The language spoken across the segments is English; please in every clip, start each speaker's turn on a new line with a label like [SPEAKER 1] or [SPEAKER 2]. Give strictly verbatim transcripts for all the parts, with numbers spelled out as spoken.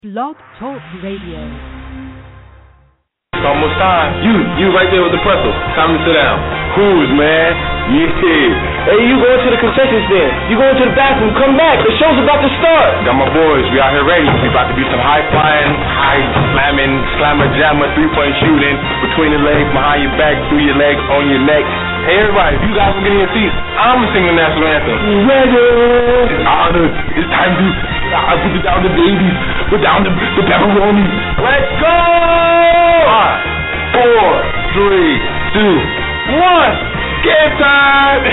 [SPEAKER 1] Blog Talk Radio.
[SPEAKER 2] It's almost time. You, you right there with the pretzel. Time to sit down. Who's, man? Yeah.
[SPEAKER 3] Hey, you going to the concession stand. You going to the bathroom. Come back. The show's about to start.
[SPEAKER 2] Got my boys. We out here ready. We about to be some high flying, high slamming, slammer jammer, three point shooting between the legs, behind your back, through your legs, on your neck. Hey, everybody, if you guys will get in your seats, I'm going to sing the national anthem.
[SPEAKER 3] Ready.
[SPEAKER 2] It's honored. It's time to I put it down the babies. Put down the, the pepperoni. Let's go! Five, four, three, two, one. Game time!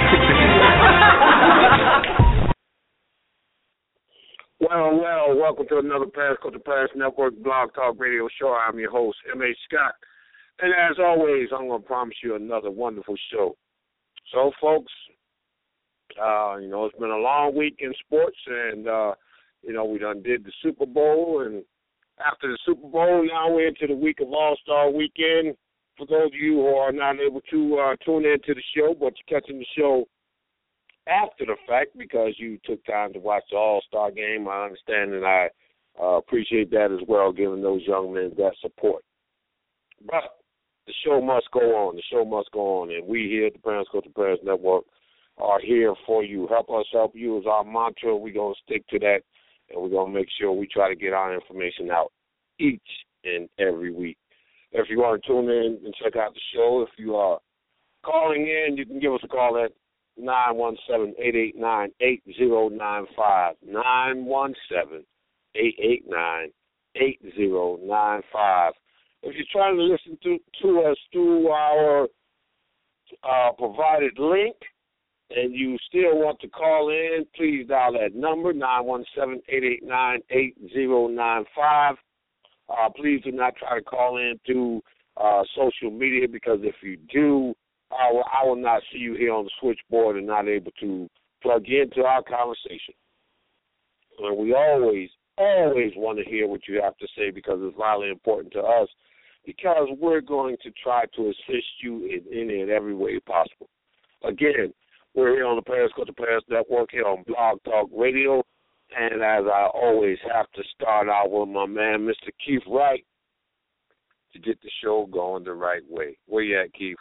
[SPEAKER 4] Well, well, welcome to another Paris Culture Paris Network Blog Talk Radio Show. I'm your host, M A. Scott. And as always, I'm going to promise you another wonderful show. So, folks, uh, you know, it's been a long week in sports, and, uh, you know, we done did the Super Bowl, and after the Super Bowl, now we're into the week of All-Star Weekend. For those of you who are not able to uh, tune into the show, but you're catching the show after the fact because you took time to watch the All-Star game, I understand, and I uh, appreciate that as well, giving those young men that support. But the show must go on. The show must go on, and we here at the Parents Go to Parents Network are here for you. Help us help you is our mantra. We're going to stick to that, and we're going to make sure we try to get our information out each and every week. If you want to tune in and check out the show, if you are calling in, you can give us a call at nine one seven, eight eight nine, eight zero nine five, nine one seven, eight eight nine, eight zero nine five. If you're trying to listen to, to us through our uh, provided link and you still want to call in, please dial that number, nine one seven, eight eight nine, eight zero nine five. Uh, please do not try to call in through uh, social media because if you do, I will, I will not see you here on the switchboard and not able to plug into our conversation. And we always, always want to hear what you have to say because it's vitally important to us because we're going to try to assist you in any and every way possible. Again, we're here on the Paris Culture Paris Network here on Blog Talk Radio. And as I always have to start out with my man, Mister Keith Wright, to get the show going the right way. Where you at, Keith?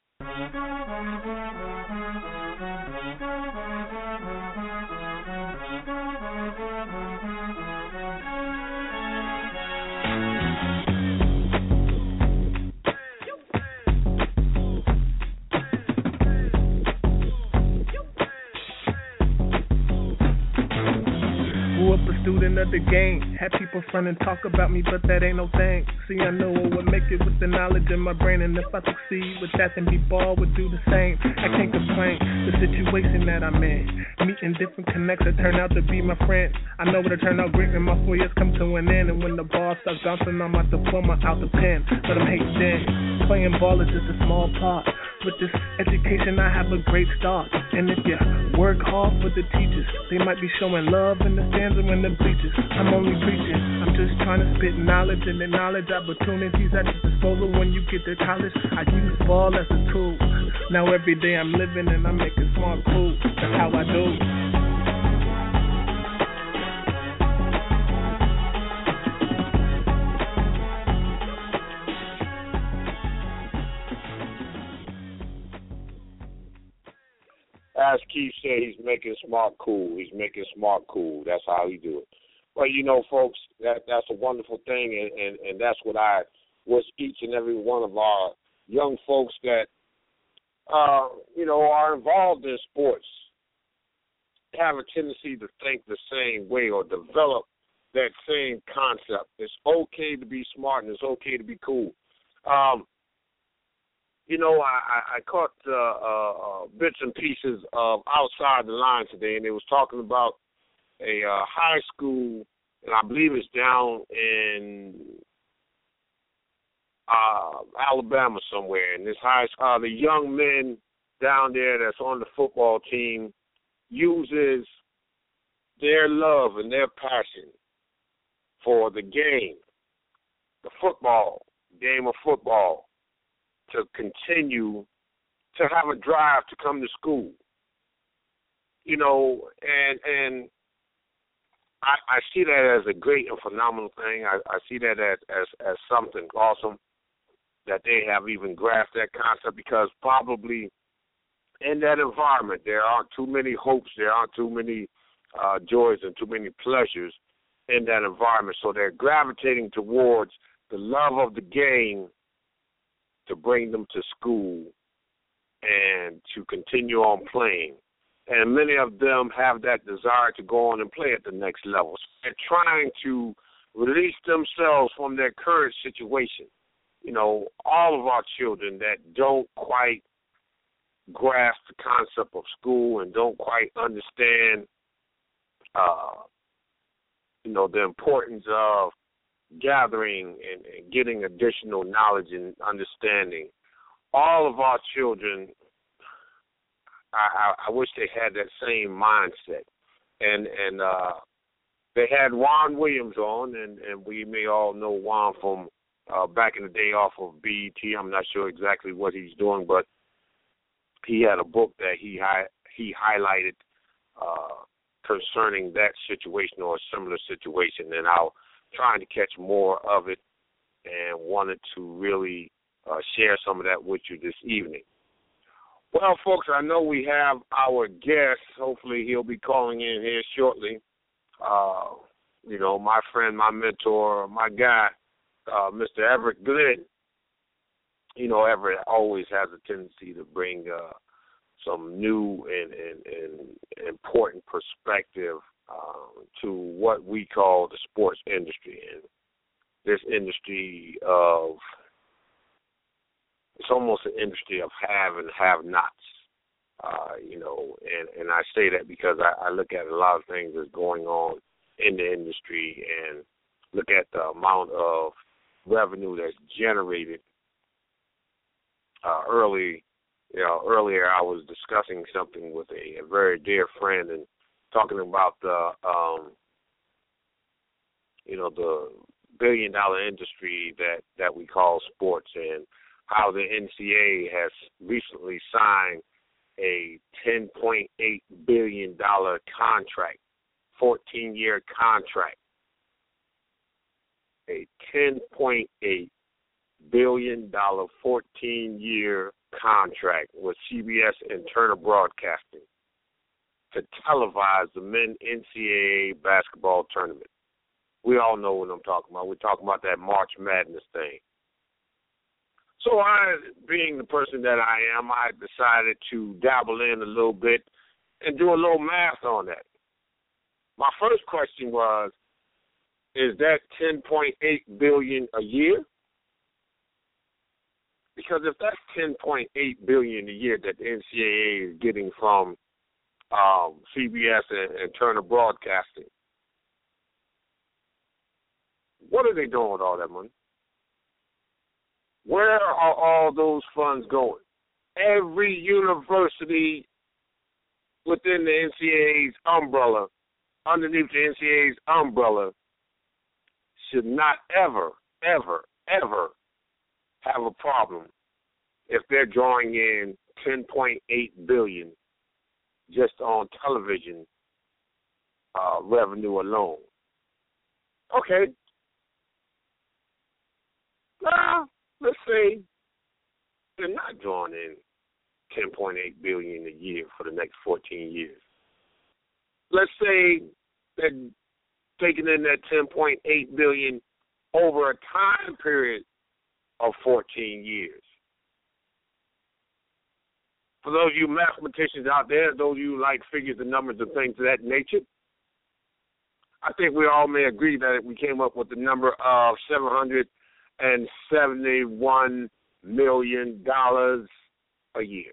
[SPEAKER 5] Student of the game, had people front and talk about me, but that ain't no thing. See, I know I would make it with the knowledge in my brain, and if I succeed with that, then B-ball would do the same. I can't complain, the situation that I'm in, meeting different connects that turn out to be my friends. I know it'll turn out great when my four years come to an end, and when the ball starts bouncing, I'm out the diploma out the pen. Let them hate then. Playing ball is just a small part. With this education, I have a great start. And if you work hard for the teachers, they might be showing love in the stands and in the bleachers. I'm only preaching. I'm just trying to spit knowledge and acknowledge opportunities at your disposal when you get to college. I use ball as a tool. Now every day I'm living and I'm making smart moves. That's how I do.
[SPEAKER 4] As Keith said, he's making smart cool. He's making smart cool. That's how he do it. But, you know, folks, that that's a wonderful thing, and, and, and that's what I wish each and every one of our young folks that, uh, you know, are involved in sports have a tendency to think the same way or develop that same concept. It's okay to be smart and it's okay to be cool. Um, You know, I, I, I caught uh, uh, bits and pieces of Outside the Line today, and they was talking about a uh, high school, and I believe it's down in uh, Alabama somewhere. And this high school, uh, the young men down there that's on the football team uses their love and their passion for the game, the football, game of football, to continue to have a drive to come to school. You know, and and I, I see that as a great and phenomenal thing. I, I see that as, as, as something awesome that they have even grasped that concept, because probably in that environment there aren't too many hopes, there aren't too many uh, joys and too many pleasures in that environment. So they're gravitating towards the love of the game to bring them to school and to continue on playing. And many of them have that desire to go on and play at the next level. So they're trying to release themselves from their current situation. You know, all of our children that don't quite grasp the concept of school and don't quite understand, uh, you know, the importance of gathering and, and getting additional knowledge and understanding. All of our children, I, I, I wish they had that same mindset. And and uh, they had Juan Williams on, and, and we may all know Juan from uh, back in the day off of B E T. I'm not sure exactly what he's doing, but he had a book that he hi- he highlighted uh, concerning that situation or a similar situation, and I'm trying to catch more of it and wanted to really uh, share some of that with you this evening. Well, folks, I know we have our guest. Hopefully he'll be calling in here shortly. Uh, you know, my friend, my mentor, my guy, uh, Mister Everett Glenn. You know, Everett always has a tendency to bring uh, some new and, and, and important perspective uh, to what we call the sports industry. And this industry of, it's almost an industry of have and have-nots, uh, you know, and, and I say that because I, I look at a lot of things that's going on in the industry and look at the amount of revenue that's generated. Uh, early, you know, earlier I was discussing something with a, a very dear friend and talking about the, um, you know, the billion-dollar industry that, that we call sports, and how the N C A A has recently signed a ten point eight billion dollars contract, fourteen-year contract, a ten point eight billion dollars fourteen-year contract with C B S and Turner Broadcasting to televise the men N C A A basketball tournament. We all know what I'm talking about. We're talking about that March Madness thing. So I, being the person that I am, I decided to dabble in a little bit and do a little math on that. My first question was, is that ten point eight billion dollars a year? Because if that's ten point eight billion dollars a year that the N C A A is getting from um, C B S and, and Turner Broadcasting, what are they doing with all that money? Where are all those funds going? Every university within the N C A A's umbrella, underneath the N C A A's umbrella, should not ever, ever, ever have a problem if they're drawing in ten point eight billion dollars just on television uh, revenue alone. Okay. Well, let's say they're not drawing in ten point eight billion dollars a year for the next fourteen years. Let's say they're taking in that ten point eight billion dollars over a time period of fourteen years. For those of you mathematicians out there, those of you who like figures and numbers and things of that nature, I think we all may agree that we came up with the number of seven hundred seventy-one million dollars a year.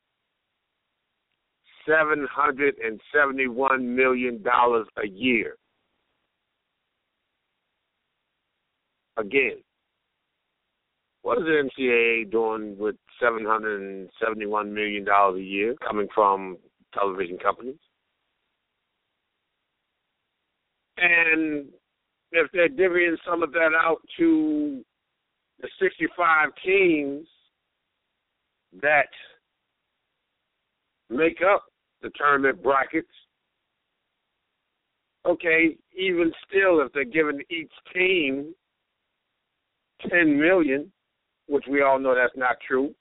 [SPEAKER 4] seven hundred seventy-one million dollars a year. Again, what is the N C A A doing with seven hundred seventy-one million dollars a year coming from television companies? And if they're divvying some of that out to the sixty-five teams that make up the tournament brackets, Okay, even still, if they're giving each team ten million dollars, which we all know that's not true,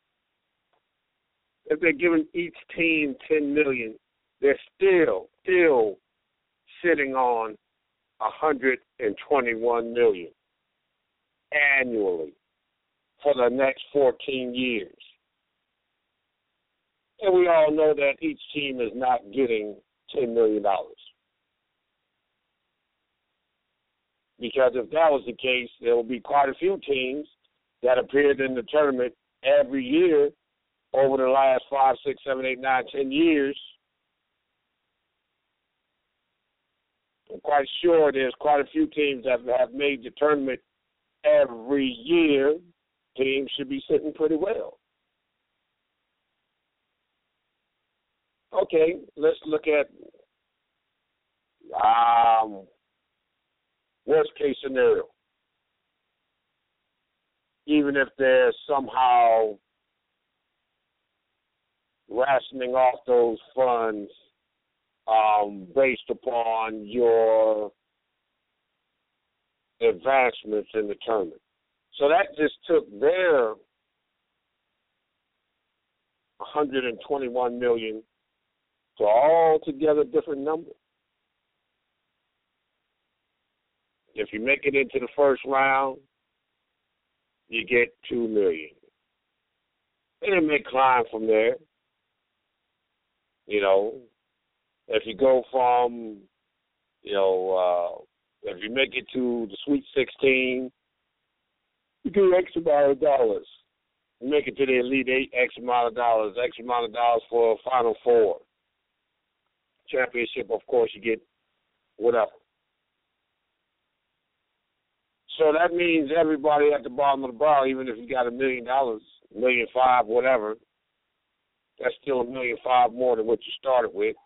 [SPEAKER 4] if they're giving each team ten million dollars, they're still, still sitting on one hundred twenty-one million dollars annually for the next fourteen years. And we all know that each team is not getting ten million dollars. Because if that was the case, there will be quite a few teams that appeared in the tournament every year over the last five, six, seven, eight, nine, ten years. I'm quite sure there's quite a few teams that have made the tournament every year. Teams should be sitting pretty well. Okay, let's look at um, worst case scenario. Even if they're somehow rationing off those funds um, based upon your advancements in the tournament. So that just took their one hundred twenty-one million dollars to altogether different number. If you make it into the first round, you get two million dollars. And it may climb from there. You know, if you go from, you know, uh, if you make it to the Sweet sixteen, you get X amount of dollars. You make it to the Elite Eight, X amount of dollars, X amount of dollars for Final Four. Championship, of course, you get whatever. So that means everybody at the bottom of the barrel, even if you got a million dollars, a million five, whatever, that's still a million five more than what you started with.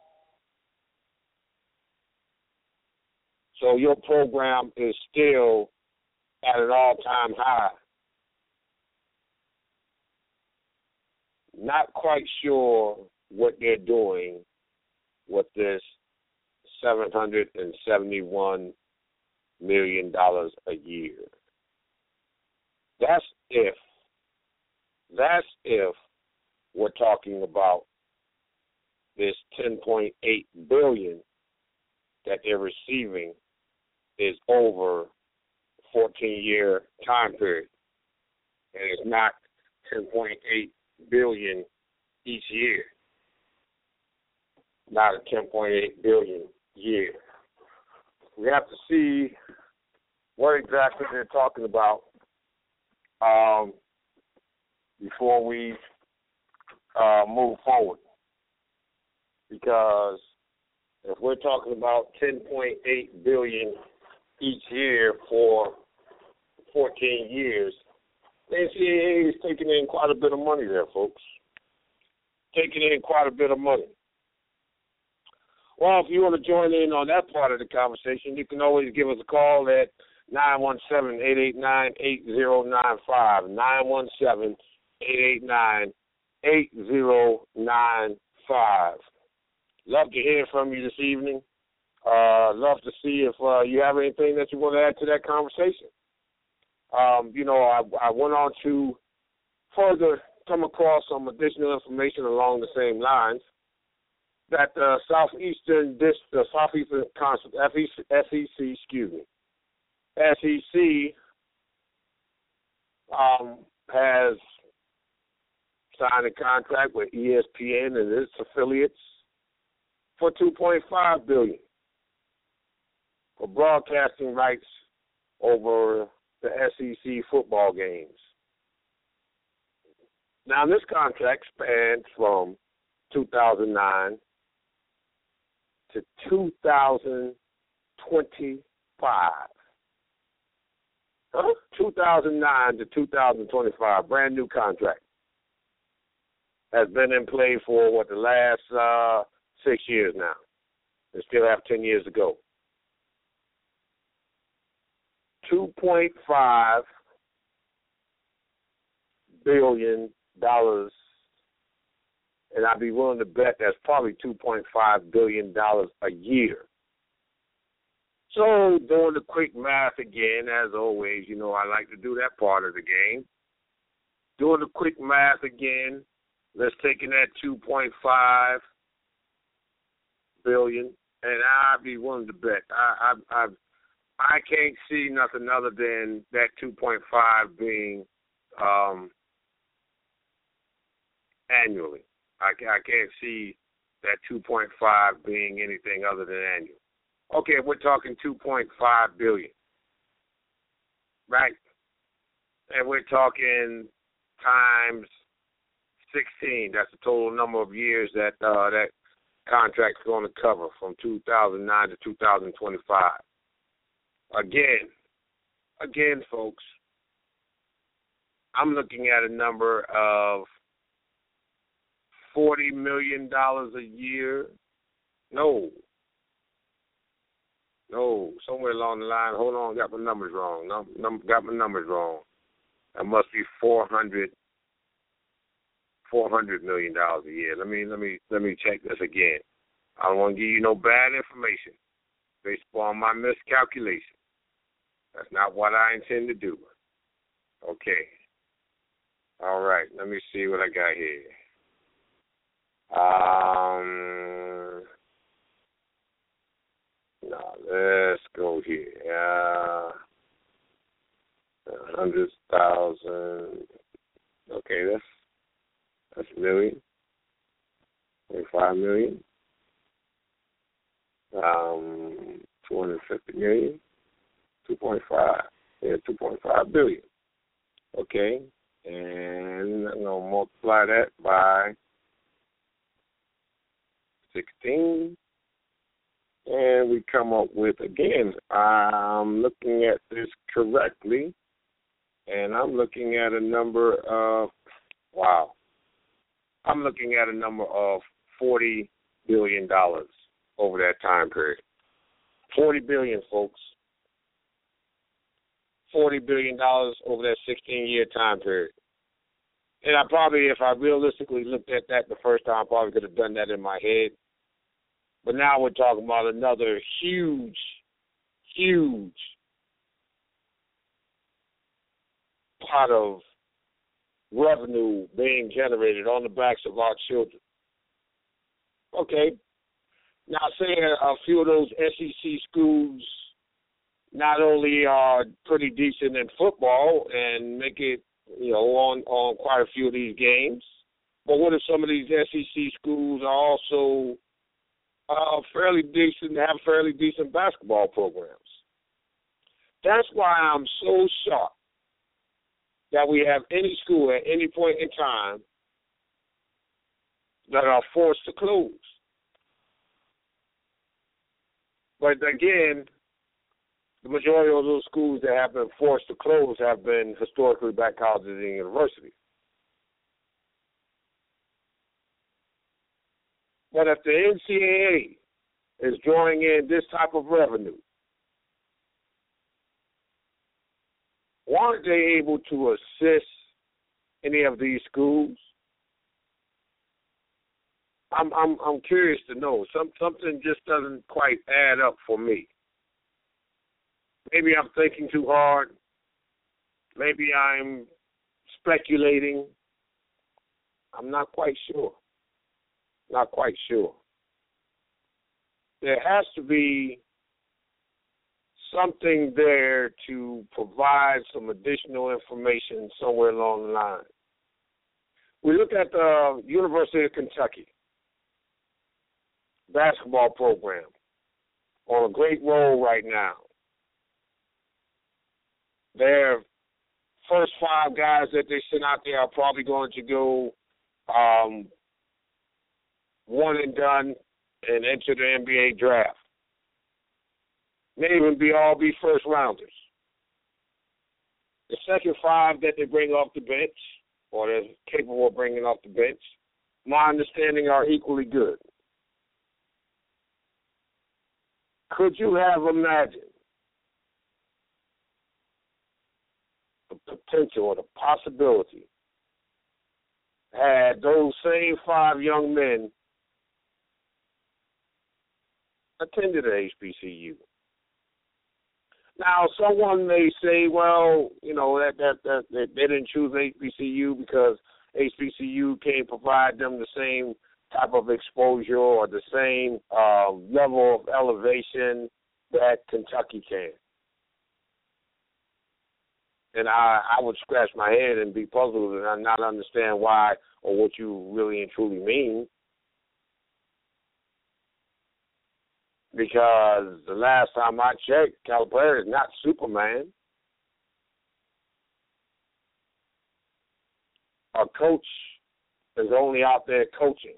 [SPEAKER 4] So your program is still at an all-time high. Not quite sure what they're doing with this seven hundred seventy-one million dollars a year. That's if, that's if we're talking about this ten point eight billion dollars that they're receiving is over fourteen-year time period. And it's not ten point eight billion dollars each year. Not a ten point eight billion dollars year. We have to see what exactly they're talking about um, before we uh, move forward. Because if we're talking about ten point eight billion dollars each year for fourteen years, the N C double A is taking in quite a bit of money there, folks. Taking in quite a bit of money. Well, if you want to join in on that part of the conversation, you can always give us a call at nine one seven, eight eight nine, eight zero nine five, nine one seven, eight eight nine, eight zero nine five. Love to hear from you this evening. Uh, love to see if uh, you have anything that you want to add to that conversation. Um, you know, I, I went on to further come across some additional information along the same lines. That the Southeastern Dis, the Southeastern Conference, S E C, excuse me, S E C um, has signed a contract with E S P N and its affiliates for two point five billion dollars for broadcasting rights over the S E C football games. Now, this contract spans from two thousand nine to two thousand twenty-five. Huh? two thousand nine to two thousand twenty-five, brand new contract. Has been in play for, what, the last uh, six years now. They still have ten years to go. two point five billion dollars, and I'd be willing to bet that's probably two point five billion dollars a year So doing the quick math again, as always, you know I like to do that part of the game. Doing the quick math again, let's take in that two point five billion, and I'd be willing to bet. I I I, I can't see nothing other than that two point five being um, annually. I, I can't see that two point five being anything other than annual. Okay, we're talking two point five billion, right? And we're talking times sixteen. That's the total number of years that uh, that contract's going to cover from two thousand nine to two thousand twenty-five. Again, again, folks, I'm looking at a number of forty million dollars a year. No. No, somewhere along the line, hold on, got my numbers wrong. Num, num, got my numbers wrong. That must be four hundred, four hundred million dollars a year. Let me let me let me check this again. I don't want to give you no bad information based upon my miscalculation. That's not what I intend to do. Okay. All right. Let me see what I got here. Um. No, let's go here. Uh, a hundred thousand. Okay, that's that's a million. Twenty-five million. Um, two hundred fifty million. Two point five. Yeah, two point five billion. Okay, and I'm gonna multiply that by sixteen. And we come up with, again, I'm looking at this correctly, and I'm looking at a number of, wow, I'm looking at a number of forty billion dollars over that time period. forty billion dollars, folks. forty billion dollars over that sixteen-year time period. And I probably, if I realistically looked at that the first time, I probably could have done that in my head. But now we're talking about another huge, huge pot of revenue being generated on the backs of our children. Okay. Now, say a few of those S E C schools not only are pretty decent in football and make it, you know, on, on quite a few of these games, but what if some of these S E C schools are also Uh, fairly decent, have fairly decent basketball programs? That's why I'm so shocked that we have any school at any point in time that are forced to close. But again, the majority of those schools that have been forced to close have been historically black colleges and universities. But if the N C double A is drawing in this type of revenue, why aren't they able to assist any of these schools? I'm I'm I'm curious to know. Some something just doesn't quite add up for me. Maybe I'm thinking too hard. Maybe I'm speculating. I'm not quite sure. Not quite sure. There has to be something there to provide some additional information somewhere along the line. We look at the University of Kentucky basketball program on a great roll right now. Their first five guys that they sent out there are probably going to go um, one and done and enter the N B A draft. May even be all be first rounders. The second five that they bring off the bench, or they're capable of bringing off the bench, my understanding are equally good. Could you have imagined the potential or the possibility had those same five young men attended a H B C U? Now, someone may say, well, you know, that, that, that, that they didn't choose H B C U because H B C U can't provide them the same type of exposure or the same uh, level of elevation that Kentucky can. And I, I would scratch my head and be puzzled and not understand why or what you really and truly mean. Because the last time I checked, Calipari is not Superman. A coach is only out there coaching.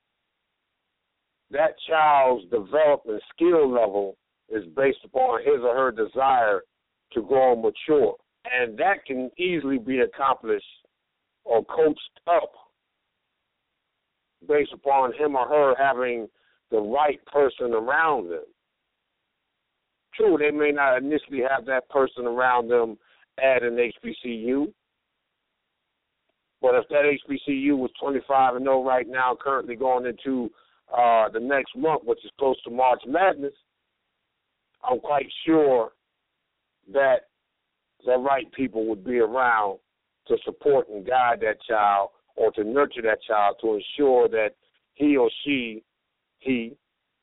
[SPEAKER 4] That child's development skill level is based upon his or her desire to grow and mature. And that can easily be accomplished or coached up based upon him or her having the right person around them. True, they may not initially have that person around them at an H B C U, but if that H B C U was twenty-five and oh right now, currently going into uh, the next month, which is close to March Madness, I'm quite sure that the right people would be around to support and guide that child or to nurture that child to ensure that he or she, he,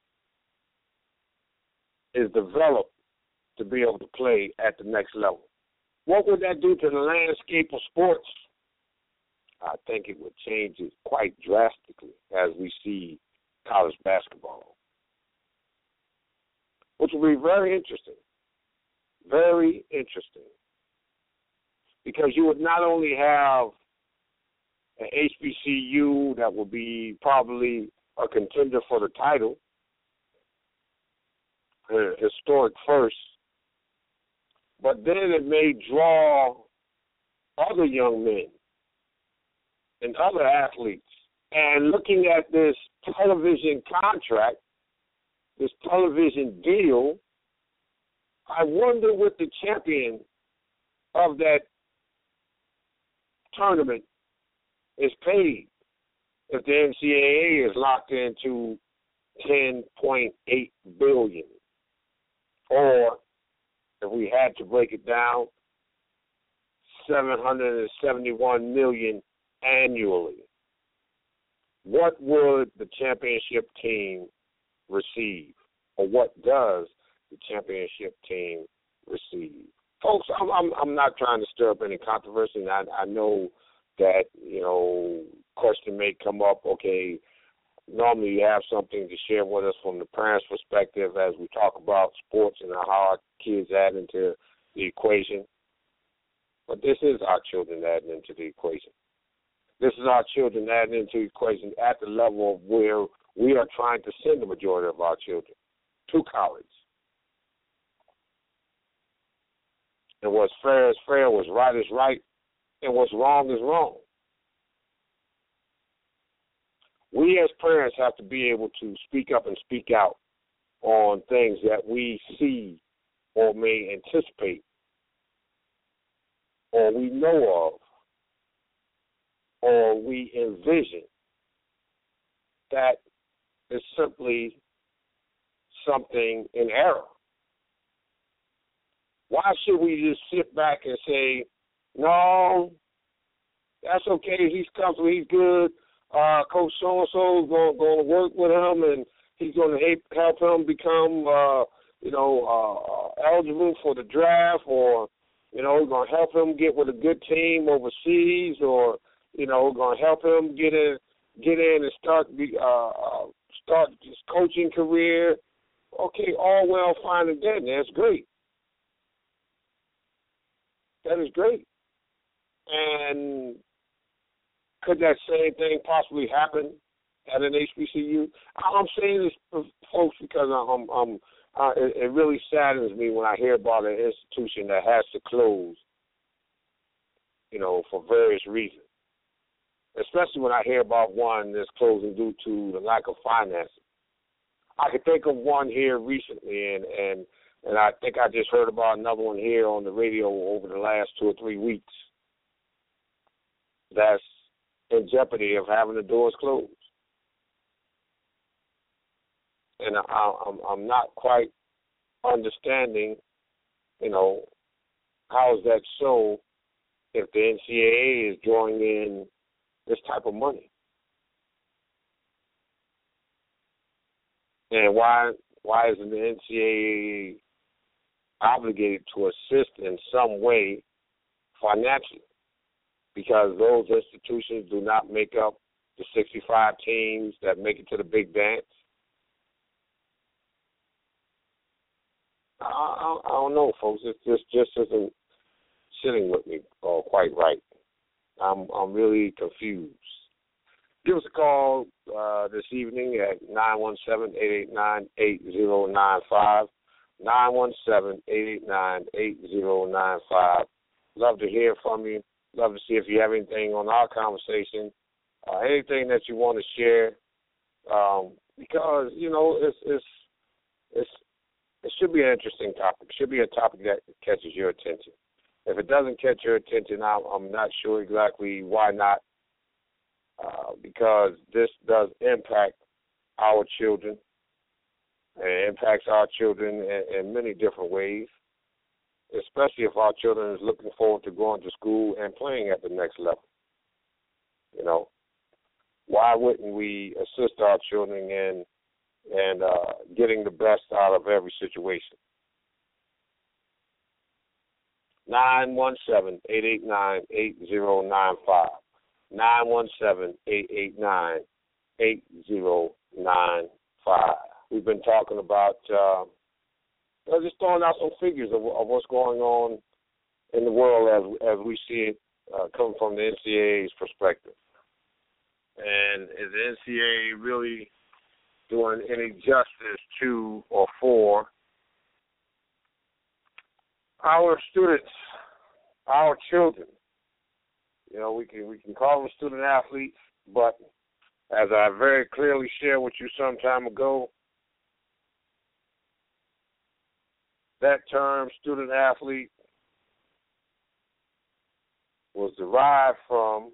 [SPEAKER 4] is developed to be able to play at the next level. What would that do to the landscape of sports? I think it would change it quite drastically as we see college basketball, which will be very interesting, very interesting, because you would not only have an H B C U that will be probably a contender for the title, a historic first, but then it may draw other young men and other athletes. And looking at this television contract, this television deal, I wonder what the champion of that tournament is paid if the N C double A is locked into ten point eight billion dollars, or if we had to break it down, seven hundred seventy-one million dollars annually. What would the championship team receive, or what does the championship team receive? Folks, I'm, I'm, I'm not trying to stir up any controversy. And I, I know that, you know, question may come up, okay, normally you have something to share with us from the parents' perspective as we talk about sports and how our kids add into the equation. But this is our children adding into the equation. This is our children adding into the equation at the level of where we are trying to send the majority of our children to college. And what's fair is fair, what's right is right, and what's wrong is wrong. We as parents have to be able to speak up and speak out on things that we see or may anticipate or we know of or we envision that is simply something in error. Why should we just sit back and say, no, that's okay, he's comfortable, he's good, uh, Coach so-and-so is going, going to work with him and he's going to help him become, uh, you know, uh, eligible for the draft, or, you know, going to help him get with a good team overseas, or, you know, going to help him get in, get in and start be, uh, uh, start his coaching career. Okay, all well, fine and good. That's great. That is great. And could that same thing possibly happen at an H B C U? I'm saying this, folks, because I'm, I'm, uh, it, it really saddens me when I hear about an institution that has to close, you know, for various reasons. Especially when I hear about one that's closing due to the lack of finances. I could think of one here recently, and, and, and I think I just heard about another one here on the radio over the last two or three weeks that's in jeopardy of having the doors closed. And I, I'm, I'm not quite understanding you know, how is that so if the N C double A is drawing in this type of money? And why why isn't the N C double A obligated to assist in some way financially? Because those institutions do not make up the sixty-five teams that make it to the big dance. I, I, I don't know, folks. It just just isn't sitting with me uh, quite right. I'm I'm really confused. Give us a call uh, this evening at nine one seven, eight eight nine, eight zero nine five, nine one seven, eight eight nine, eight zero nine five. Love to hear from you. Love to see if you have anything on our conversation, uh, anything that you want to share, um, because, you know, it's, it's, it's, it should be an interesting topic. It should be a topic that catches your attention. If it doesn't catch your attention, I'm, I'm not sure exactly why not, uh, because this does impact our children. It impacts our children in, in many different ways, especially if our children is looking forward to going to school and playing at the next level. You know, why wouldn't we assist our children in and uh, getting the best out of every situation? nine one seven, eight eight nine, eight zero nine five. nine one seven, eight eight nine, eight zero nine five. We've been talking about uh, I'm just throwing out some figures of, of what's going on in the world as as we see it uh, coming from the N C double A's perspective. And is the N C double A really doing any justice to or for our students, our children? You know, we can we can call them student athletes, but as I very clearly shared with you some time ago, that term, student athlete, was derived from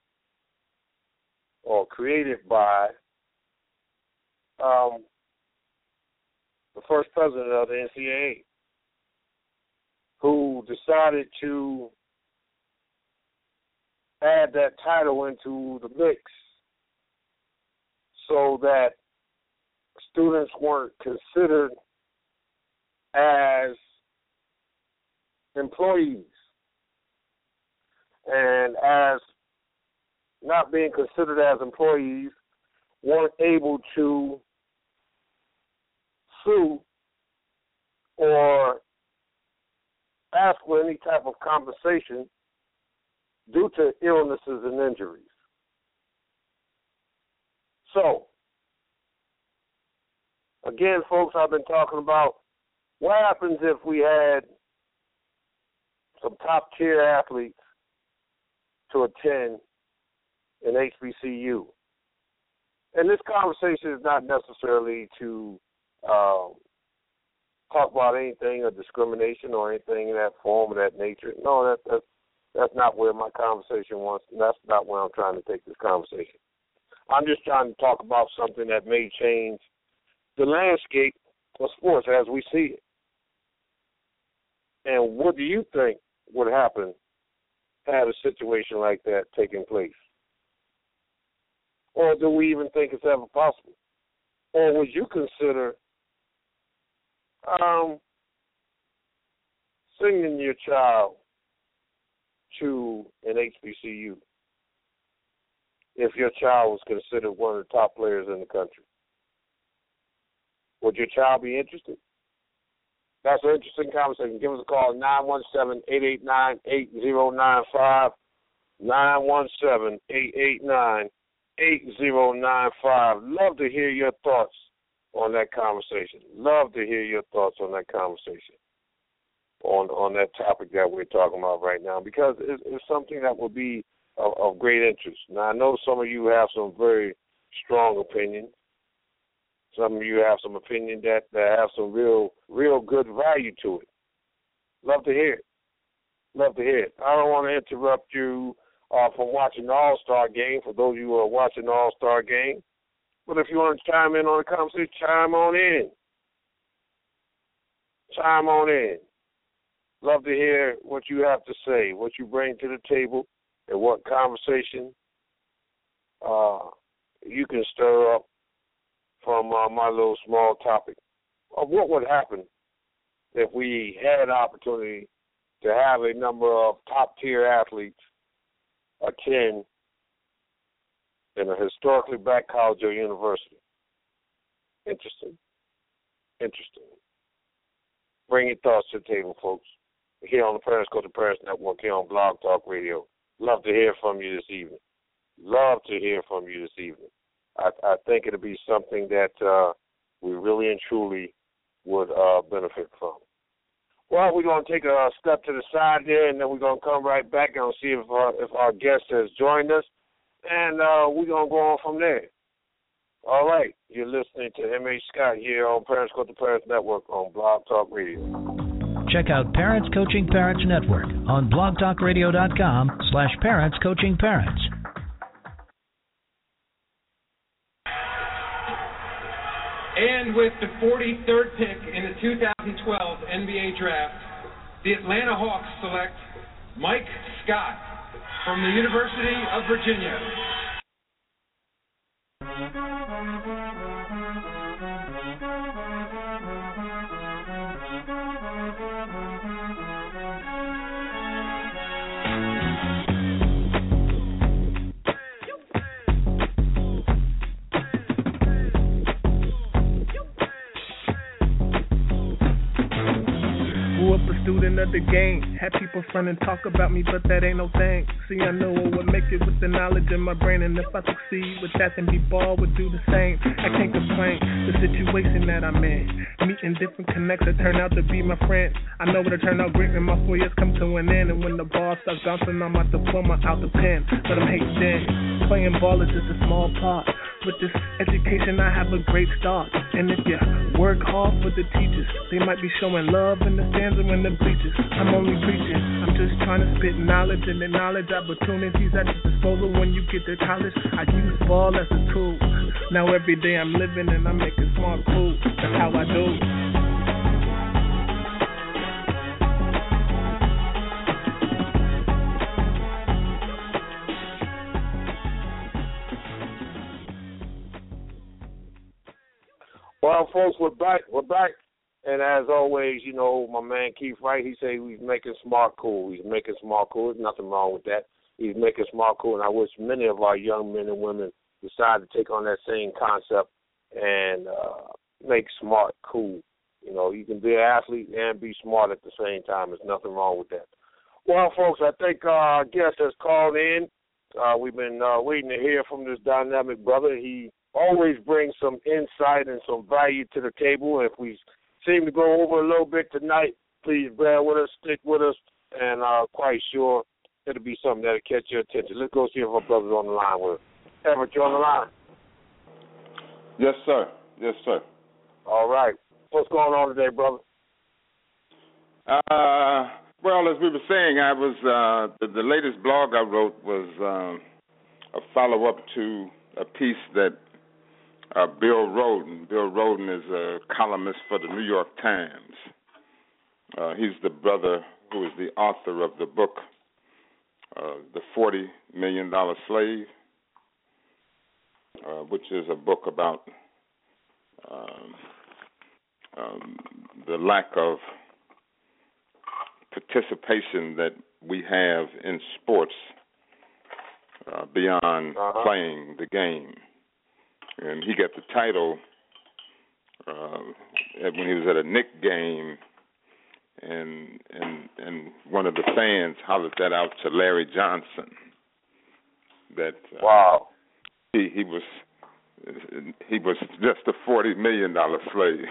[SPEAKER 4] or created by um, the first president of the N C double A, who decided to add that title into the mix so that students weren't considered as employees, and as not being considered as employees, weren't able to sue or ask for any type of compensation due to illnesses and injuries. So, again, folks, I've been talking about what happens if we had some top-tier athletes to attend an H B C U. And this conversation is not necessarily to uh, talk about anything of discrimination or anything in that form or that nature. No, that, that's, that's not where my conversation wants. That's not where I'm trying to take this conversation. I'm just trying to talk about something that may change the landscape of sports as we see it. And what do you think would happen had a situation like that taking place? Or do we even think it's ever possible? Or would you consider um, sending your child to an H B C U if your child was considered one of the top players in the country? Would your child be interested? That's an interesting conversation. Give us a call, nine one seven, eight eight nine, eight zero nine five, nine one seven, eight eight nine, eight zero nine five. Love to hear your thoughts on that conversation. Love to hear your thoughts on that conversation, on on that topic that we're talking about right now, because it's, it's something that will be of, of great interest. Now, I know some of you have some very strong opinions. Some of you have some opinion that, that have some real, real good value to it. Love to hear it. Love to hear it. I don't want to interrupt you uh, from watching the All-Star game, for those of you who are watching the All-Star game. But if you want to chime in on the conversation, chime on in. Chime on in. Love to hear what you have to say, what you bring to the table, and what conversation uh, you can stir up from uh, my little small topic of what would happen if we had an opportunity to have a number of top-tier athletes attend in a historically black college or university. Interesting. Interesting. Bring your thoughts to the table, folks. Here on the Parents Go to Paris Network, here on Blog Talk Radio. Love to hear from you this evening. Love to hear from you this evening. I, I think it'll be something that uh, we really and truly would uh, benefit from. Well, we're going to take a step to the side there, and then we're going to come right back and see if our, if our guest has joined us, and uh, we're going to go on from there. All right, you're listening to M H Scott here on Parents Go to Paris Network on Blog Talk Radio.
[SPEAKER 6] Check out Parents Coaching Parents Network on blogtalkradio.com slash parents coaching parents.
[SPEAKER 7] And with the forty-third pick in the two thousand twelve N B A Draft, the Atlanta Hawks select Mike Scott from the University of Virginia.
[SPEAKER 5] Student of the game, had people front and talk about me, but that ain't no thing. See, I know I would make it with the knowledge in my brain, and if I succeed with that, then B-Ball would do the same. I can't complain, the situation that I'm in, meeting different connects that turn out to be my friends. I know it'll turn out great when my four years come to an end, and when the ball starts bouncing, I'm out the diploma, out the pen. Let them hate then. Playing ball is just a small part. With this education, I have a great start. And if you work hard for the teachers, they might be showing love in the stands or in the bleachers. I'm only preaching. I'm just trying to spit knowledge, and the knowledge opportunities at your disposal when you get to college. I use ball as a tool. Now every day I'm living and I'm making smart moves. That's how I do.
[SPEAKER 4] Well, folks, we're back. We're back. And as always, you know, my man Keith Wright, he said he's making smart cool. He's making smart cool. There's nothing wrong with that. He's making smart cool. And I wish many of our young men and women decide to take on that same concept and uh, make smart cool. You know, you can be an athlete and be smart at the same time. There's nothing wrong with that. Well, folks, I think our guest has called in. Uh, we've been uh, waiting to hear from this dynamic brother. He always brings some insight and some value to the table. If we seem to go over a little bit tonight, please bear with us, stick with us, and I'm uh, quite sure it'll be something that'll catch your attention. Let's go see if our brother's on the line with us. Everett, you on the line?
[SPEAKER 8] Yes, sir. Yes, sir.
[SPEAKER 4] All right. What's going on today, brother?
[SPEAKER 8] Uh, well, as we were saying, I was uh, the, the latest blog I wrote was uh, a follow-up to a piece that Uh, Bill Rhoden. Bill Rhoden is a columnist for the New York Times. Uh, he's the brother who is the author of the book, uh, The forty million dollar Slave, uh, which is a book about um, um, the lack of participation that we have in sports uh, beyond uh-huh. playing the game. And he got the title uh, when he was at a Knicks game, and and and one of the fans hollered that out to Larry Johnson. That uh,
[SPEAKER 4] wow,
[SPEAKER 8] he he was he was just a forty million dollar slave.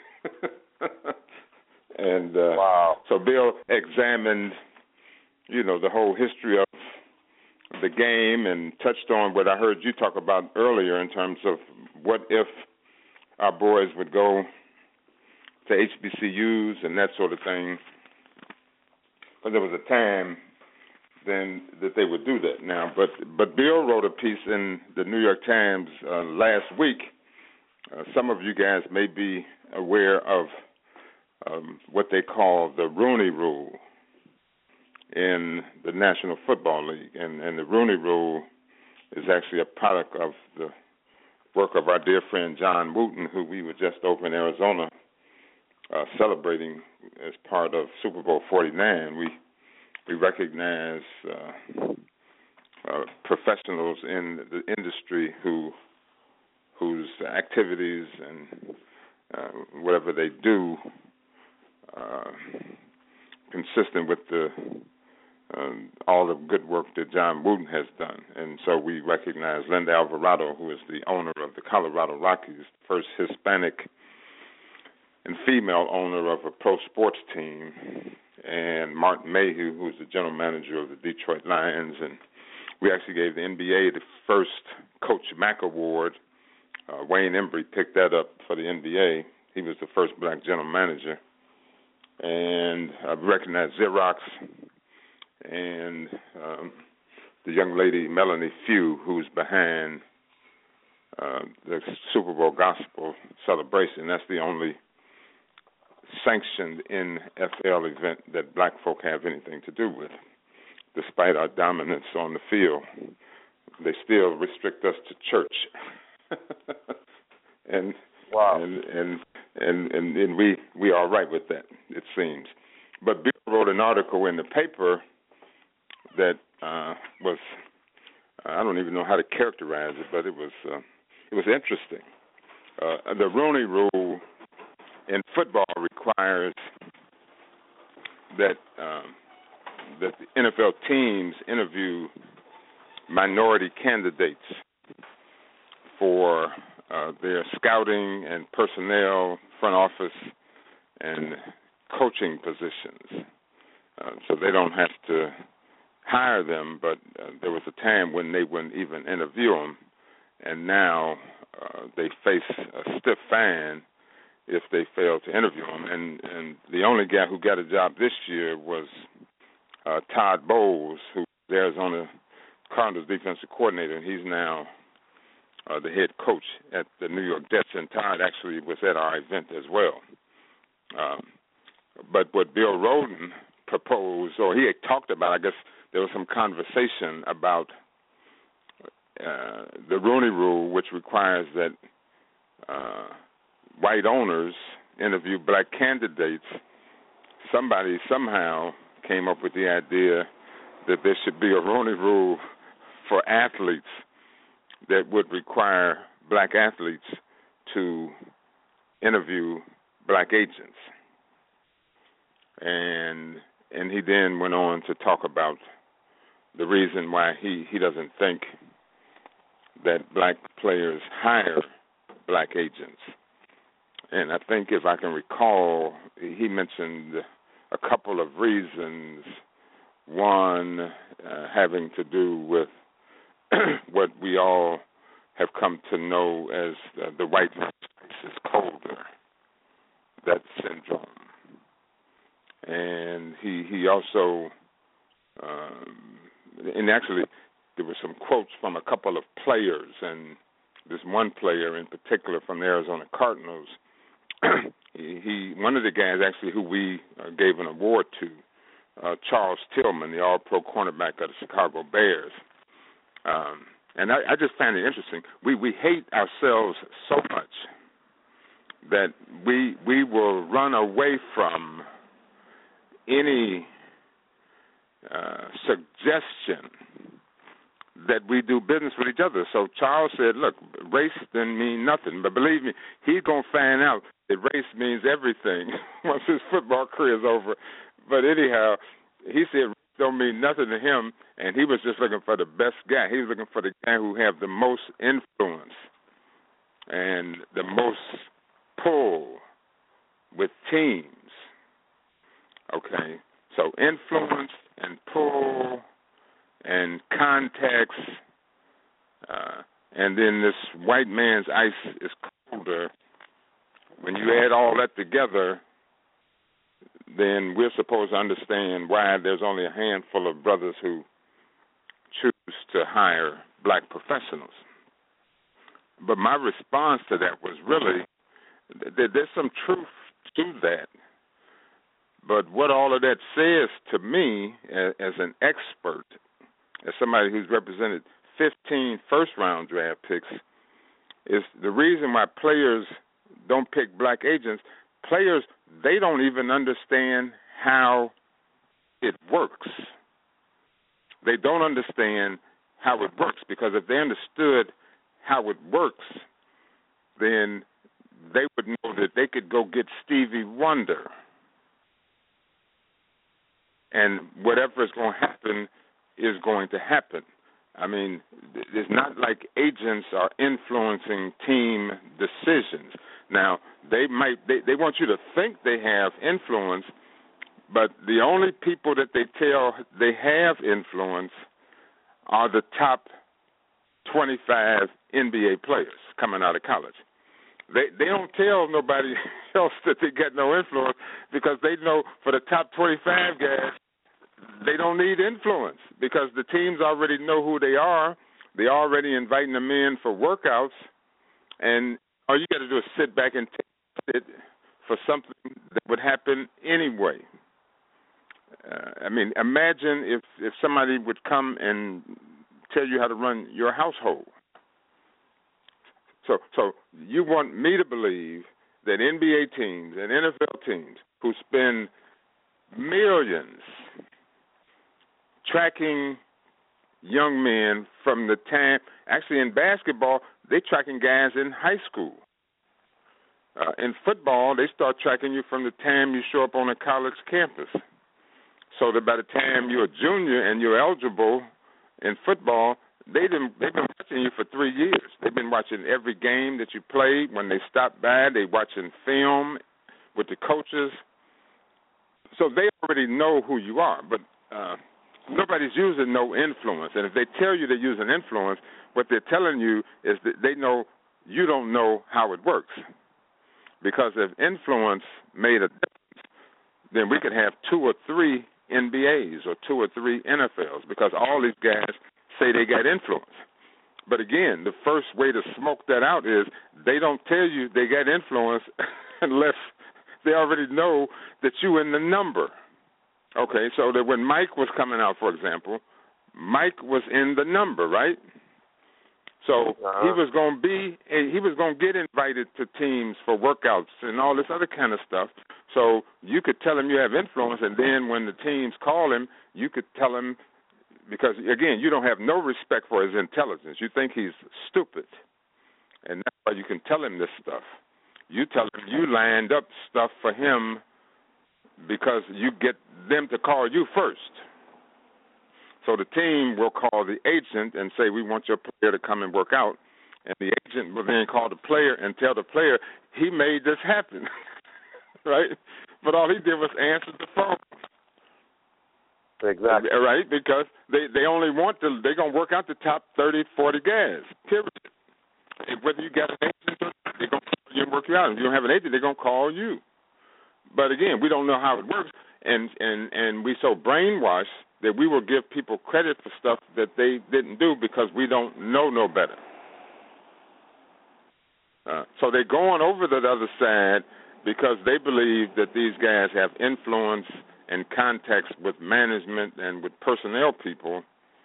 [SPEAKER 8] And uh,
[SPEAKER 4] wow.
[SPEAKER 8] So Bill examined, you know, the whole history of the game and touched on what I heard you talk about earlier in terms of what if our boys would go to H B C Us and that sort of thing. But there was a time then that they would do that now. But but Bill wrote a piece in the New York Times uh, last week. Uh, some of you guys may be aware of um, what they call the Rooney Rule. in the National Football League. And, and the Rooney Rule is actually a product of the work of our dear friend John Wooten, who we were just over in Arizona uh, celebrating as part of Super Bowl forty-nine. We we recognize uh, uh, professionals in the industry who whose activities and uh, whatever they do uh, consistent with the um, all the good work that John Wooten has done. And so we recognize Linda Alvarado, who is the owner of the Colorado Rockies, first Hispanic and female owner of a pro sports team, and Martin Mayhew, who's the general manager of the Detroit Lions. And we actually gave the N B A the first Coach Mack Award. Uh, Wayne Embry picked that up for the N B A. He was the first black general manager. And I recognize Xerox and um, the young lady Melanie Few, who's behind uh, the Super Bowl Gospel celebration. That's the only sanctioned N F L event that black folk have anything to do with. Despite our dominance on the field, they still restrict us to church. and,
[SPEAKER 4] wow.
[SPEAKER 8] and and and and and we we are all right with that, it seems. But Bill wrote an article in the paper that uh, was I don't even know how to characterize it, but it was uh, it was interesting. Uh, the Rooney Rule in football requires that um, that the N F L teams interview minority candidates for uh, their scouting and personnel, front office, and coaching positions. Uh, so they don't have to hire them, but uh, there was a time when they wouldn't even interview them, and now uh, they face a stiff fine if they fail to interview them. And, and the only guy who got a job this year was uh, Todd Bowles, who was the Arizona Cardinals defensive coordinator, and he's now uh, the head coach at the New York Jets. And Todd actually was at our event as well. Um, but what Bill Rhoden proposed, or he had talked about, I guess there was some conversation about uh, the Rooney Rule, which requires that uh, white owners interview black candidates. Somebody somehow came up with the idea that there should be a Rooney Rule for athletes that would require black athletes to interview black agents. And and he then went on to talk about the reason why he, he doesn't think that black players hire black agents. And I think if I can recall, he mentioned a couple of reasons. One, uh, having to do with what we all have come to know as uh, the white man's face is colder, that syndrome. And he he also, um, and actually there were some quotes from a couple of players, and this one player in particular from the Arizona Cardinals, he, he one of the guys actually who we uh, gave an award to, uh, Charles Tillman, the all-pro cornerback of the Chicago Bears. Um, and I, I just find it interesting. We we hate ourselves so much that we we will run away from any uh, suggestion that we do business with each other. So Charles said, look, race didn't mean nothing. But believe me, he's going to find out that race means everything once his football career is over. But anyhow, he said race don't mean nothing to him, and he was just looking for the best guy. He was looking for the guy who had the most influence and the most pull with teams. Okay, so influence and pull and context, uh, and then this white man's ice is colder. When you add all that together, then we're supposed to understand why there's only a handful of brothers who choose to hire black professionals. But my response to that was really that there's some truth to that. But what all of that says to me, as, as an expert, as somebody who's represented fifteen first-round draft picks, is the reason why players don't pick black agents. Players, they don't even understand how it works. They don't understand how it works, because if they understood how it works, then they would know that they could go get Stevie Wonder, and whatever is going to happen is going to happen. I mean, it's not like agents are influencing team decisions. Now, they might they, they want you to think they have influence, but the only people that they tell they have influence are the top twenty-five N B A players coming out of college. They they don't tell nobody else that they get no influence, because they know for the top twenty-five guys, they don't need influence, because the teams already know who they are. They're already inviting them in for workouts, and all you got to do is sit back and take it for something that would happen anyway. Uh, I mean, imagine if, if somebody would come and tell you how to run your household. So, so you want me to believe that N B A teams and N F L teams who spend millions tracking young men from the time, actually in basketball, they're tracking guys in high school. Uh, in football, they start tracking you from the time you show up on a college campus. So that by the time you're a junior and you're eligible in football, they've been, they've been watching you for three years. They've been watching every game that you played. When they stop by, they're watching film with the coaches. So they already know who you are, but uh, nobody's using no influence. And if they tell you they're using influence, what they're telling you is that they know you don't know how it works. Because if influence made a difference, then we could have two or three N B As or two or three N F Ls, because all these guys say they got influence. But again, the first way to smoke that out is they don't tell you they got influence unless they already know that you in the number. Okay, so that when Mike was coming out, for example, Mike was in the number, right? So uh-huh. he was going to be, he was going to get invited to teams for workouts and all this other kind of stuff. So you could tell him you have influence, and then when the teams call him, you could tell him, because, again, you don't have no respect for his intelligence. You think he's stupid, and that's why you can tell him this stuff. You tell him you lined up stuff for him because you get them to call you first. So the team will call the agent and say, we want your player to come and work out. And the agent will then call the player and tell the player, he made this happen, right? But all he did was answer the phone.
[SPEAKER 4] Exactly.
[SPEAKER 8] Right, because they, they only want to, they're going to work out the top thirty, forty guys, period. And whether you got an agent or not, they're going to call you and work you out. If you don't have an agent, they're going to call you. But again, we don't know how it works, and, and, and we so brainwashed that we will give people credit for stuff that they didn't do because we don't know no better. Uh, so they're going over to the other side because they believe that these guys have influence and contacts with management and with personnel people.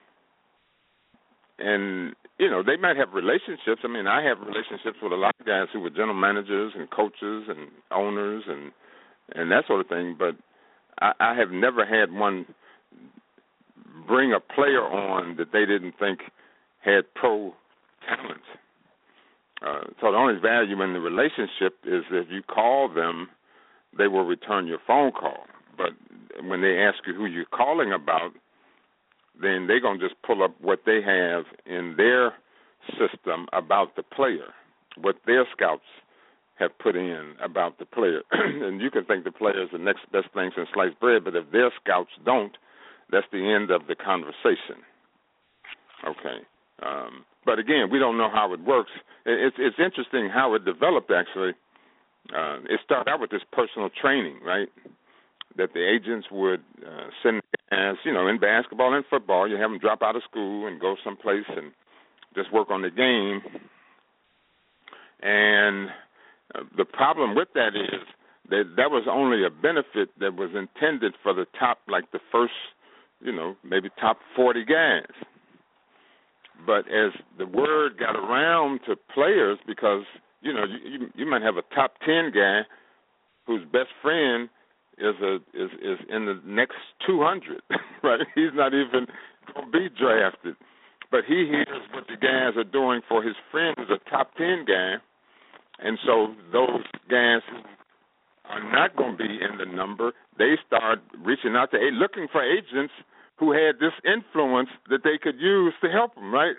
[SPEAKER 8] And, you know, they might have relationships. I mean, I have relationships with a lot of guys who were general managers and coaches and owners and, and that sort of thing, but I, I have never had one bring a player on that they didn't think had pro talent. Uh, so the only value in the relationship is if you call them, they will return your phone call. But when they ask you who you're calling about, then they're going to just pull up what they have in their system about the player, what their scouts have put in about the player. And you can think the player is the next best thing since sliced bread, but if their scouts don't, that's the end of the conversation. Okay. Um, but again, we don't know how it works. It's it's interesting how it developed, actually. Uh, it started out with this personal training, right, that the agents would uh, send guys, you know, in basketball and football, you have them drop out of school and go someplace and just work on the game. And uh, the problem with that is They, that was only a benefit that was intended for the top, like the first, you know, maybe top forty guys. But as the word got around to players, because, you know, you, you, you might have a top ten guy whose best friend is a is, is in the next two hundred, right? He's not even going to be drafted. But he hears what the guys are doing for his friend who's a top ten guy, and so those guys who are not going to be in the number, they start reaching out to, looking for agents who had this influence that they could use to help them, right?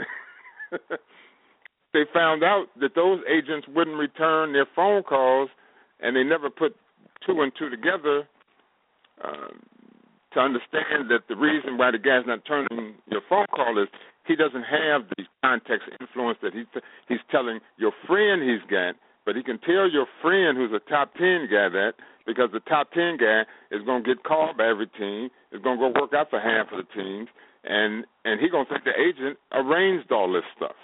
[SPEAKER 8] They found out that those agents wouldn't return their phone calls, and they never put two and two together uh, to understand that the reason why the guy's not turning your phone call is he doesn't have the context influence that he t- he's telling your friend he's got, but he can tell your friend who's a top ten guy that, because the top ten guy is going to get called by every team, is going to go work out for half of the teams, and, and he's going to think the agent arranged all this stuff.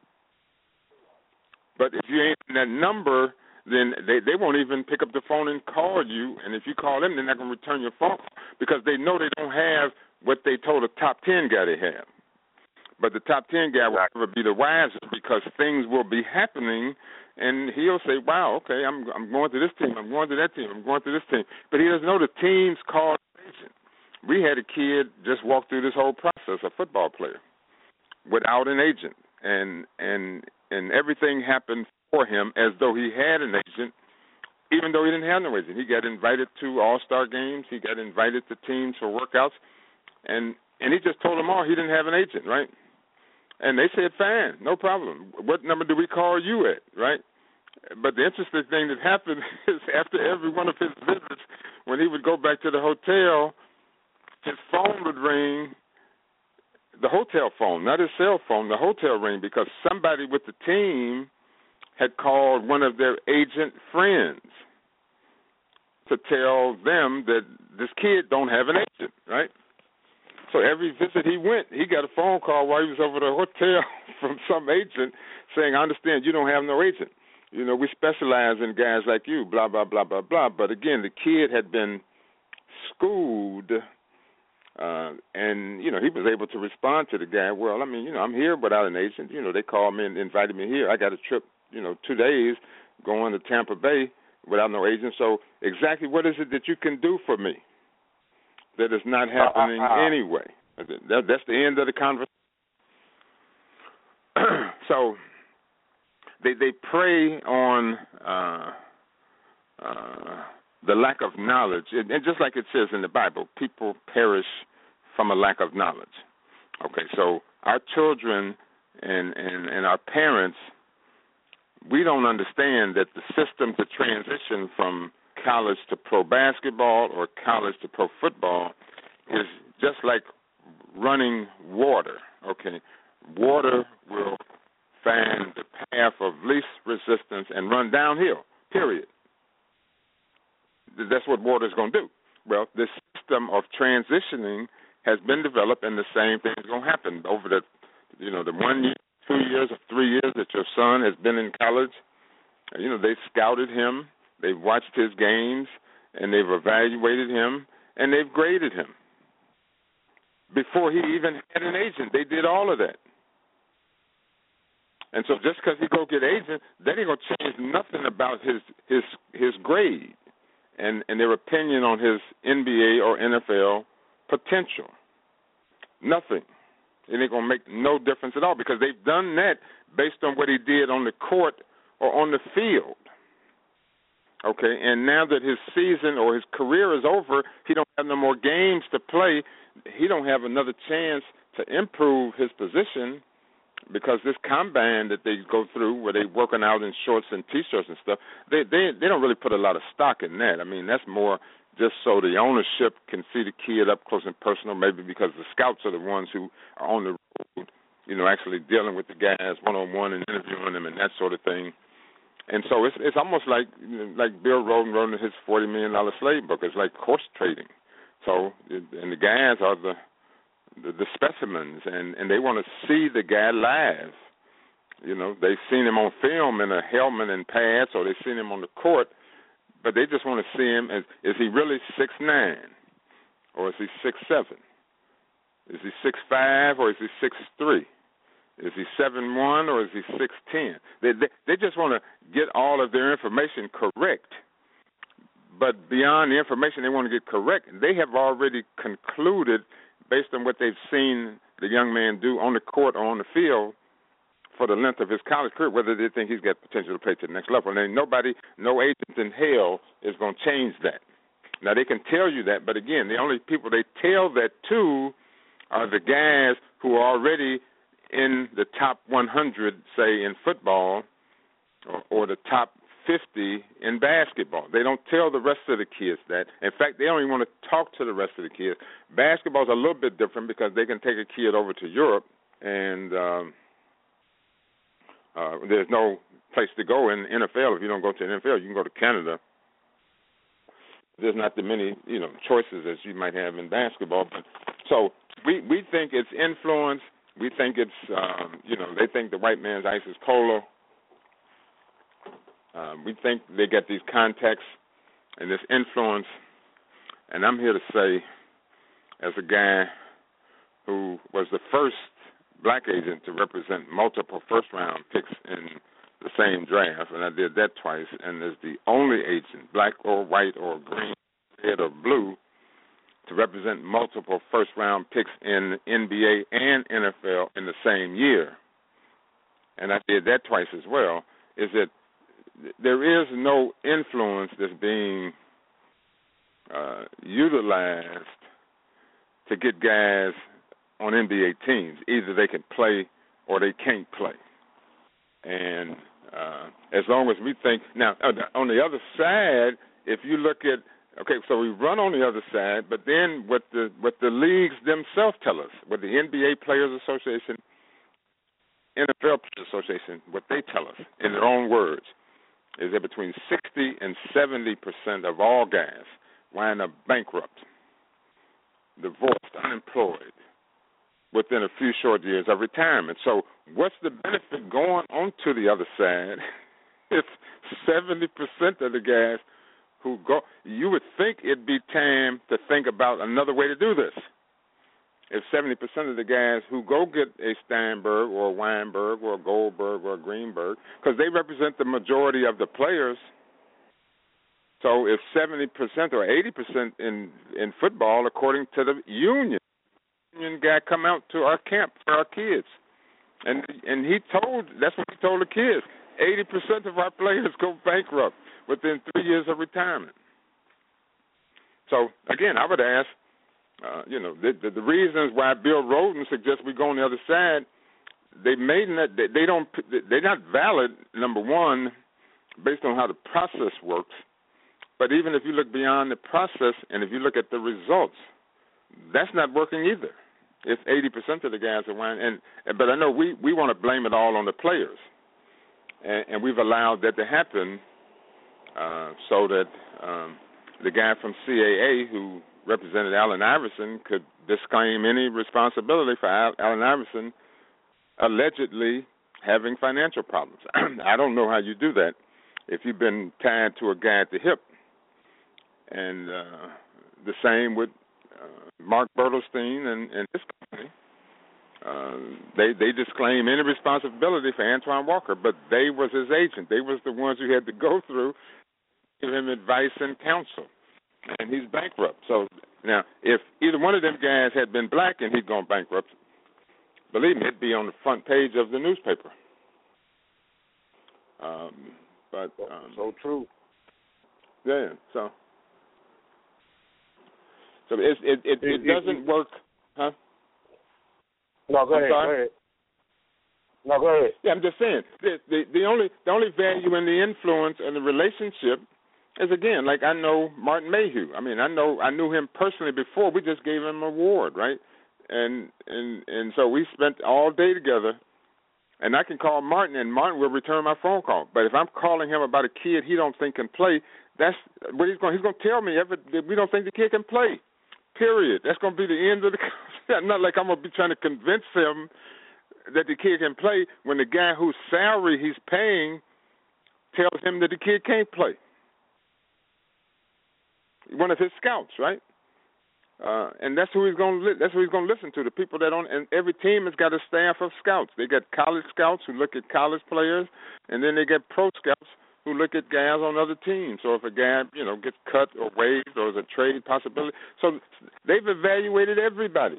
[SPEAKER 8] But if you ain't in that number, then they, they won't even pick up the phone and call you, and if you call them, they're not going to return your phone call because they know they don't have what they told the top ten guy they have. But the top ten guy will never be the wiser because things will be happening, and he'll say, wow, okay, I'm I'm going to this team, I'm going to that team, I'm going to this team. But he doesn't know the team's called agent. We had a kid just walk through this whole process, a football player, without an agent, and and and everything happened for him as though he had an agent, even though he didn't have no agent. He got invited to all-star games. He got invited to teams for workouts, and and he just told them all he didn't have an agent, right? And they said, fine, no problem. What number do we call you at, right? But the interesting thing that happened is after every one of his visits, when he would go back to the hotel, his phone would ring, the hotel phone, not his cell phone, the hotel ring, because somebody with the team had called one of their agent friends to tell them that this kid don't have an agent, right? So every visit he went, he got a phone call while he was over the hotel from some agent saying, I understand you don't have no agent. You know, we specialize in guys like you, blah, blah, blah, blah, blah. But, again, the kid had been schooled, uh, and, you know, he was able to respond to the guy, well, I mean, you know, I'm here without an agent. You know, they called me and invited me here. I got a trip, you know, two days going to Tampa Bay without no agent. So exactly what is it that you can do for me that is not happening uh-uh. anyway? That, that's the end of the conversation. So they they prey on uh, uh, the lack of knowledge. And, and just like it says in the Bible, people perish from a lack of knowledge. Okay, so our children and, and, and our parents, we don't understand that the system to transition from college to pro basketball or college to pro football is just like running water, okay? Water will find the path of least resistance and run downhill, period. That's what water is going to do. Well, the system of transitioning has been developed, and the same thing is going to happen over the, you know, the one year, two years, or three years that your son has been in college. You know, they've scouted him, they've watched his games, and they've evaluated him, and they've graded him. Before he even had an agent, they did all of that. And so just because he go get agent, that ain't going to change nothing about his his his grade and, and their opinion on his N B A or N F L potential. Nothing. It ain't going to make no difference at all because they've done that based on what he did on the court or on the field. Okay, and now that his season or his career is over, he don't have no more games to play. He don't have another chance to improve his position because this combine that they go through where they're working out in shorts and T-shirts and stuff, they, they they don't really put a lot of stock in that. I mean, that's more just so the ownership can see the kid up close and personal, maybe because the scouts are the ones who are on the road, you know, actually dealing with the guys one-on-one and interviewing them and that sort of thing. And so it's it's almost like like Bill Rhoden wrote in his forty million dollars slave book. It's like horse trading. So, and the guys are the the, the specimens, and, and they want to see the guy live. You know, they've seen him on film in a helmet and pads, or they've seen him on the court, but they just want to see him as, is he really six nine, or is he six seven? Is he six five, or is he six three? Is he seven one, or is he six ten? They, they, they just want to get all of their information correct. But beyond the information they want to get correct, they have already concluded, based on what they've seen the young man do on the court or on the field for the length of his college career, whether they think he's got potential to play to the next level. And nobody, no agent in hell is going to change that. Now, they can tell you that, but again, the only people they tell that to are the guys who are already in the top one hundred, say, in football, or, or the top fifty in basketball. They don't tell the rest of the kids that. In fact, they don't even want to talk to the rest of the kids. Basketball's a little bit different because they can take a kid over to Europe, and um, uh, there's no place to go in the N F L. If you don't go to the N F L, you can go to Canada. There's not that many, you know, choices as you might have in basketball. But so we we think it's influence. We think it's, um, you know, they think the white man's ice is cola. Um, we think they get these contacts and this influence. And I'm here to say, as a guy who was the first black agent to represent multiple first-round picks in the same draft, and I did that twice, and as the only agent, black or white or green, red or blue, to represent multiple first-round picks in N B A and N F L in the same year, and I did that twice as well, is that there is no influence that's being uh, utilized to get guys on N B A teams. Either they can play or they can't play. And uh, as long as we think, now, on the other side, if you look at, okay, so we run on the other side, but then what the what the leagues themselves tell us, what the N B A Players Association, N F L Players Association, what they tell us in their own words, is that between sixty and seventy percent of all guys wind up bankrupt, divorced, unemployed, within a few short years of retirement. So what's the benefit going on to the other side if seventy percent of the guys who go, you would think it'd be time to think about another way to do this. If seventy percent of the guys who go get a Steinberg or a Weinberg or a Goldberg or a Greenberg, because they represent the majority of the players, so if seventy percent or eighty percent in, in football, according to the union, union guy come out to our camp for our kids, and and he told, that's what he told the kids, eighty percent of our players go bankrupt within three years of retirement. So, again, I would ask, uh, you know, the, the, the reasons why Bill Rhoden suggests we go on the other side, they made that they, they don't, they're not valid, number one, based on how the process works. But even if you look beyond the process and if you look at the results, that's not working either. It's eighty percent of the guys are winning. And, but I know we, we want to blame it all on the players. And, and we've allowed that to happen uh, so that um, the guy from C A A who represented Allen Iverson could disclaim any responsibility for Al- Allen Iverson allegedly having financial problems. I don't know how you do that if you've been tied to a guy at the hip. And uh, the same with uh, Mark Bertelstein and, and his company. Uh, they they disclaim any responsibility for Antoine Walker, but they was his agent. They was the ones who had to go through, give him advice and counsel, and he's bankrupt. So now, if either one of them guys had been black and he'd gone bankrupt, believe me, it'd be on the front page of the newspaper. Um, but um,
[SPEAKER 4] so true.
[SPEAKER 8] Yeah. So so it it it, it, it doesn't it, work, huh?
[SPEAKER 4] No, go
[SPEAKER 8] I'm
[SPEAKER 4] ahead.
[SPEAKER 8] sorry?
[SPEAKER 4] Go ahead. No, go ahead.
[SPEAKER 8] Yeah, I'm just saying the, the the only the only value in the influence and the relationship is, again, like I know Martin Mayhew. I mean, I know I knew him personally before. We just gave him an award, right? And and and so we spent all day together. And I can call Martin, and Martin will return my phone call. But if I'm calling him about a kid he don't think can play, that's what he's going. He's going to tell me every, that we don't think the kid can play. Period. That's going to be the end of the. Not like I'm going to be trying to convince him that the kid can play when the guy whose salary he's paying tells him that the kid can't play. one of his scouts, right? Uh, and that's who he's going to li- that's who he's going to listen to. The people that on and every team has got a staff of scouts. They got college scouts who look at college players, and then they get pro scouts who look at guys on other teams. So if a guy, you know, gets cut or waived or is a trade possibility, so they've evaluated everybody.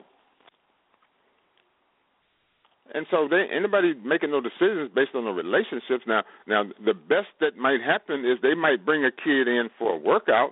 [SPEAKER 8] And so they anybody making no decisions based on the relationships. Now, now the best that might happen is they might bring a kid in for a workout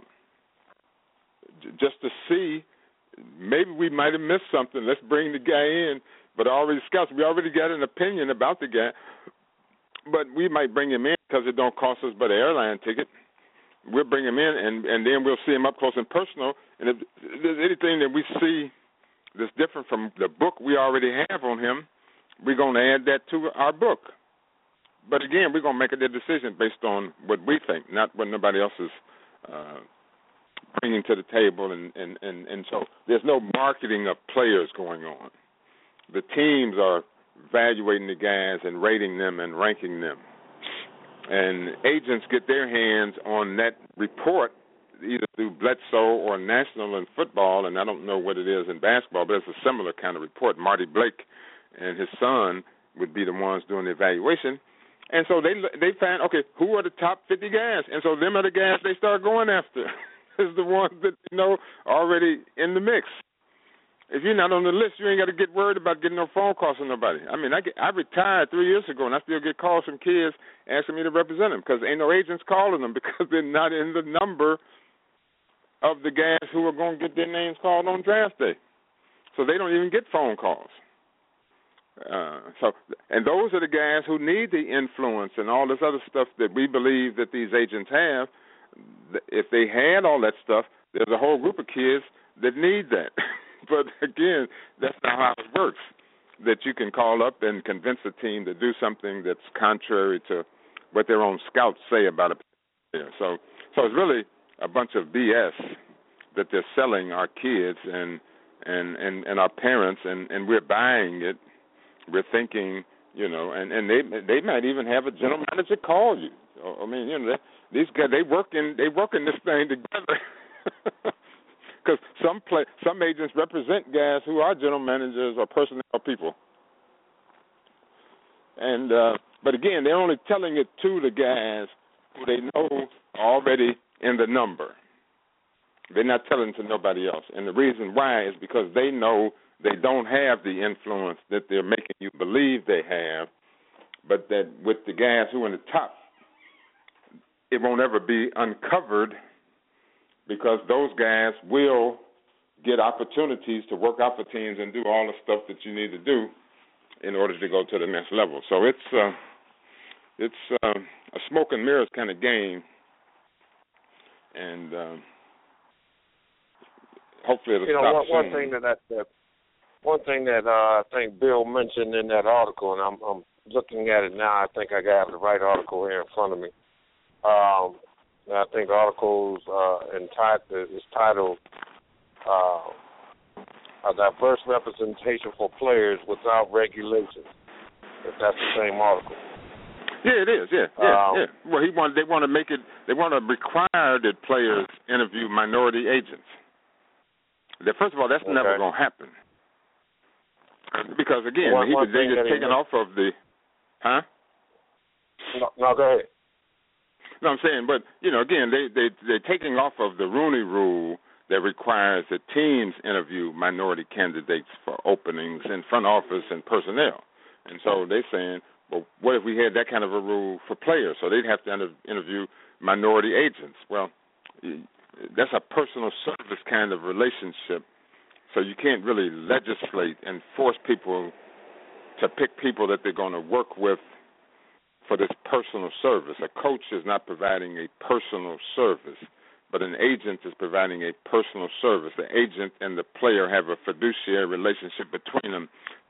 [SPEAKER 8] j- just to see. Maybe we might have missed something. Let's bring the guy in. But already scouts, we already got an opinion about the guy. But we might bring him in because it don't cost us but an airline ticket. We'll bring him in, and, and then we'll see him up close and personal. And if there's anything that we see that's different from the book we already have on him, we're going to add that to our book. But again, we're going to make a decision based on what we think, not what nobody else is uh, bringing to the table. And, and, and, and so there's no marketing of players going on. The teams are evaluating the guys and rating them and ranking them. And agents get their hands on that report either through Bledsoe or National in football, and I don't know what it is in basketball, but it's a similar kind of report. Marty Blake and his son would be the ones doing the evaluation. And so they they find, okay, who are the top fifty guys? And so them are the guys they start going after. Is the ones that you know already in the mix. If you're not on the list, you ain't got to get worried about getting no phone calls from nobody. I mean, I, get, I retired three years ago, and I still get calls from kids asking me to represent them because ain't no agents calling them because they're not in the number of the guys who are going to get their names called on draft day. So they don't even get phone calls. Uh, so, and those are the guys who need the influence and all this other stuff that we believe that these agents have. If they had all that stuff, there's a whole group of kids that need that. But again, that's not how it works. That you can call up and convince a team to do something that's contrary to what their own scouts say about a player. So, so it's really a bunch of B S that they're selling our kids and and, and, and our parents, and, and we're buying it. We're thinking, you know, and, and they they might even have a general manager call you. I mean, you know, they, these guys they work in they work in this thing together. Because some play, some agents represent guys who are general managers or personnel people, and uh, but again, they're only telling it to the guys who they know are already in the number. They're not telling it to nobody else, and the reason why is because they know they don't have the influence that they're making you believe they have, but that with the guys who are in the top, it won't ever be uncovered because those guys will get opportunities to work out for teams and do all the stuff that you need to do in order to go to the next level. So it's uh, it's uh, a smoke and mirrors kind of game, and uh, hopefully it'll
[SPEAKER 4] you know,
[SPEAKER 8] stop
[SPEAKER 4] one, one
[SPEAKER 8] soon.
[SPEAKER 4] thing that, that, that one thing that uh, I think Bill mentioned in that article, and I'm, I'm looking at it now. I think I got the right article here in front of me. Um, I think the article uh, entitled, is titled uh, "A Diverse Representation for Players Without Regulations." If that's the same article.
[SPEAKER 8] Yeah, it is. Yeah, yeah,
[SPEAKER 4] um,
[SPEAKER 8] yeah. Well, he want they want to make it. They want to require that players interview minority agents. That, first of all, that's
[SPEAKER 4] okay.
[SPEAKER 8] never going to happen. Because again,
[SPEAKER 4] one,
[SPEAKER 8] he
[SPEAKER 4] one
[SPEAKER 8] was they just taken off of the, huh?
[SPEAKER 4] No, no, go ahead.
[SPEAKER 8] No, I'm saying, but you know, again, they they they're taking off of the Rooney Rule that requires that teams interview minority candidates for openings in front office and personnel, and so they're saying, well, what if we had that kind of a rule for players? So they'd have to inter- interview minority agents. Well, that's a personal service kind of relationship. So you can't really legislate and force people to pick people that they're going to work with for this personal service. A coach is not providing a personal service, but an agent is providing a personal service. The agent and the player have a fiduciary relationship between them